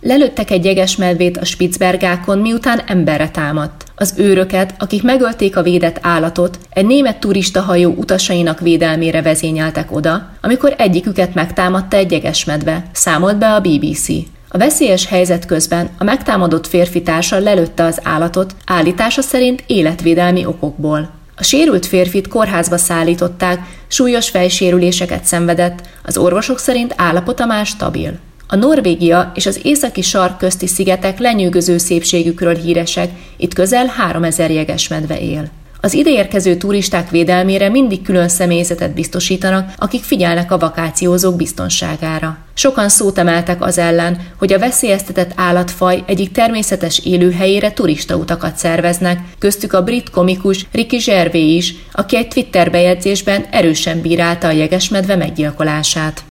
Lelőttek egy jegesmedvét a Spitzbergákon, miután emberre támadt. Az őröket, akik megölték a védett állatot, egy német turistahajó utasainak védelmére vezényeltek oda, amikor egyiküket megtámadta egy jegesmedve, számolt be a BBC. A veszélyes helyzet közben a megtámadott férfi társa lelőtte az állatot, állítása szerint életvédelmi okokból. A sérült férfit kórházba szállították, súlyos fejsérüléseket szenvedett, az orvosok szerint állapota már stabil. A Norvégia és az északi sark közti szigetek lenyűgöző szépségükről híresek, itt közel 3000 jegesmedve él. Az ideérkező turisták védelmére mindig külön személyzetet biztosítanak, akik figyelnek a vakációzók biztonságára. Sokan szót emeltek az ellen, hogy a veszélyeztetett állatfaj egyik természetes élőhelyére turistautakat szerveznek, köztük a brit komikus Ricky Gervais is, aki egy Twitter bejegyzésben erősen bírálta a jegesmedve meggyilkolását.